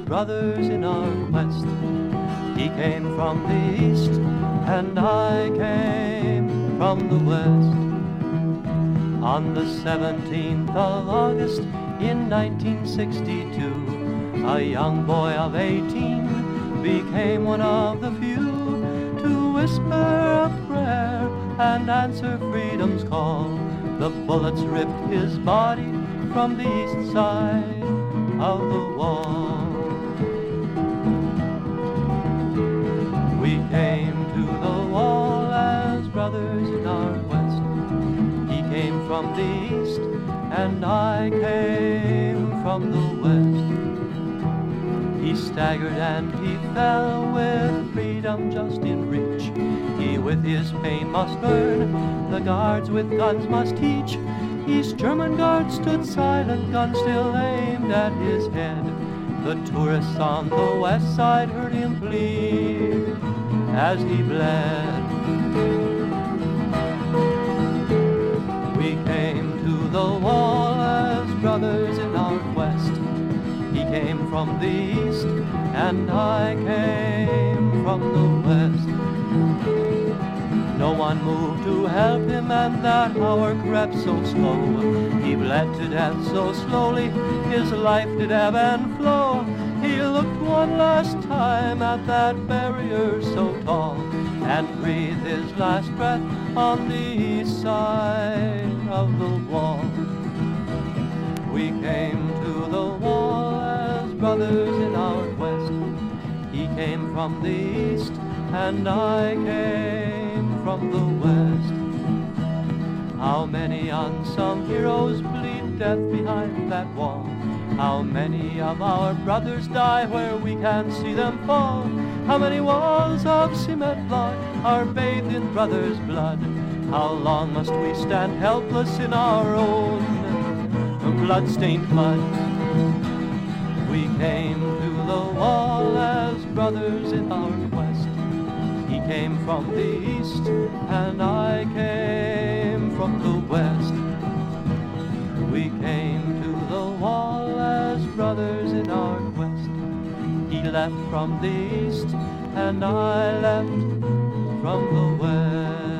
brothers in our quest. He came from the east, and I came from the west. On the 17th of August in 1962, a young boy of 18 became one of the few to whisper a prayer and answer freedom's call. The bullets ripped his body from the east side of the wall. We came to the wall as brothers in our quest. He came from the east, and I came from the west. He staggered and he fell with freedom just in reach. He with his pain must burn, the guards with guns must teach. East German guards stood silent, guns still aimed at his head. The tourists on the west side heard him plead as he bled. We came to the wall as brothers in our quest. He came from the east, and I came from the west. No one moved to help him, and that hour crept so slow. He bled to death so slowly, his life did ebb and flow. He looked one last time at that barrier so tall, and breathed his last breath on the east side of the wall. We came to the wall as brothers in our quest. He came from the east, and I came from the west. How many unsung heroes bleed death behind that wall? How many of our brothers die where we can see them fall? How many walls of cement block are bathed in brothers' blood? How long must we stand helpless in our own blood-stained mud? We came to the wall as brothers in our quest. He came from the east, and I came from the west. We came to the wall as brothers in our quest. He left from the east, and I left from the west.